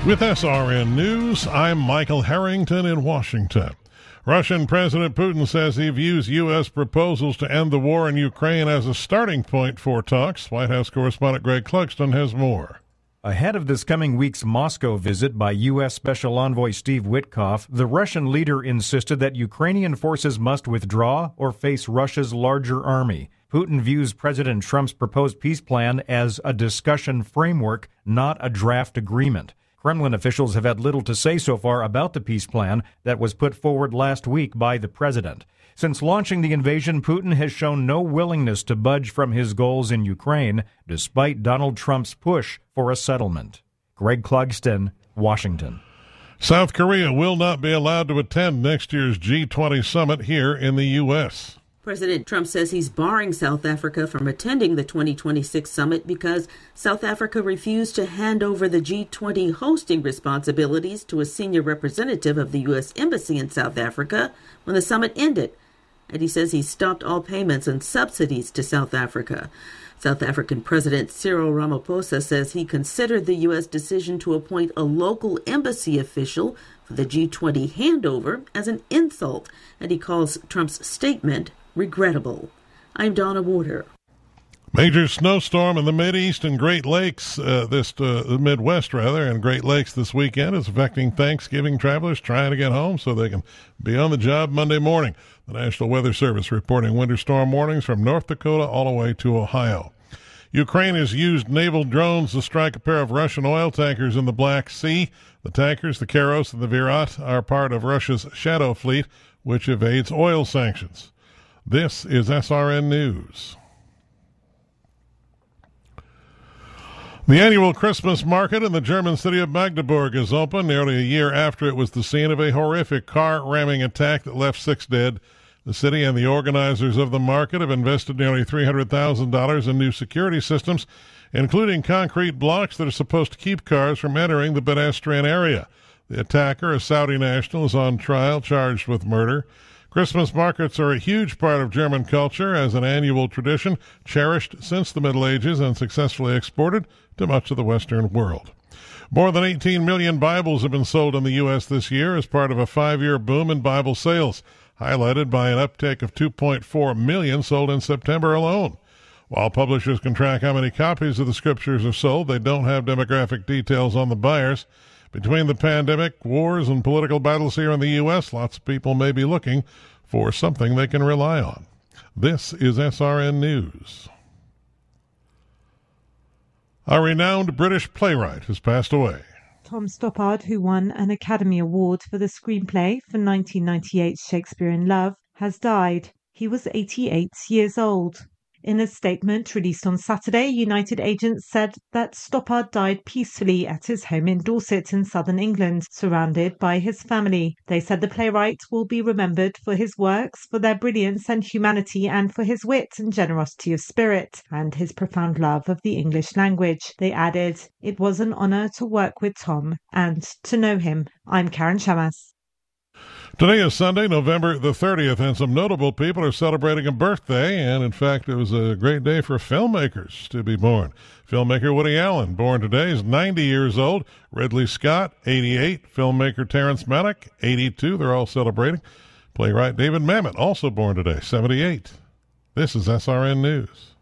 With SRN News, I'm Michael Harrington in Washington. Russian President Putin says he views U.S. proposals to end the war in Ukraine as a starting point for talks. White House correspondent Greg Clugston has more. Ahead of this coming week's Moscow visit by U.S. Special Envoy Steve Witkoff, the Russian leader insisted that Ukrainian forces must withdraw or face Russia's larger army. Putin views President Trump's proposed peace plan as a discussion framework, not a draft agreement. Kremlin officials have had little to say so far about the peace plan that was put forward last week by the president. Since launching the invasion, Putin has shown no willingness to budge from his goals in Ukraine, despite Donald Trump's push for a settlement. Greg Clugston, Washington. South Korea will not be allowed to attend next year's G20 summit here in the U.S. President Trump says he's barring South Africa from attending the 2026 summit because South Africa refused to hand over the G20 hosting responsibilities to a senior representative of the U.S. Embassy in South Africa when the summit ended. And he says he stopped all payments and subsidies to South Africa. South African President Cyril Ramaphosa says he considered the U.S. decision to appoint a local embassy official for the G20 handover as an insult, and he calls Trump's statement regrettable. I'm Donna Warder. Major snowstorm in the Mideast and Great Lakes, Midwest and Great Lakes this weekend is affecting Thanksgiving travelers trying to get home so they can be on the job Monday morning. The National Weather Service reporting winter storm warnings from North Dakota all the way to Ohio. Ukraine has used naval drones to strike a pair of Russian oil tankers in the Black Sea. The tankers, the Karos and the Virat, are part of Russia's Shadow Fleet, which evades oil sanctions. This is SRN News. The annual Christmas market in the German city of Magdeburg is open nearly a year after it was the scene of a horrific car-ramming attack that left 6 dead. The city and the organizers of the market have invested nearly $300,000 in new security systems, including concrete blocks that are supposed to keep cars from entering the pedestrian area. The attacker, a Saudi national, is on trial, charged with murder. Christmas markets are a huge part of German culture as an annual tradition, cherished since the Middle Ages and successfully exported to much of the Western world. More than 18 million Bibles have been sold in the U.S. this year as part of a 5-year boom in Bible sales, highlighted by an uptake of 2.4 million sold in September alone. While publishers can track how many copies of the Scriptures are sold, they don't have demographic details on the buyers. Between the pandemic, wars, and political battles here in the U.S., lots of people may be looking for something they can rely on. This is SRN News. A renowned British playwright has passed away. Tom Stoppard, who won an Academy Award for the screenplay for 1998's Shakespeare in Love, has died. He was 88 years old. In a statement released on Saturday, United Agents said that Stoppard died peacefully at his home in Dorset in southern England, surrounded by his family. They said the playwright will be remembered for his works, for their brilliance and humanity, and for his wit and generosity of spirit, and his profound love of the English language. They added, "It was an honour to work with Tom and to know him." I'm Karen Shamas. Today is Sunday, November the 30th, and some notable people are celebrating a birthday, and in fact, it was a great day for filmmakers to be born. Filmmaker Woody Allen, born today, is 90 years old. Ridley Scott, 88. Filmmaker Terrence Malick, 82. They're all celebrating. Playwright David Mamet, also born today, 78. This is SRN News.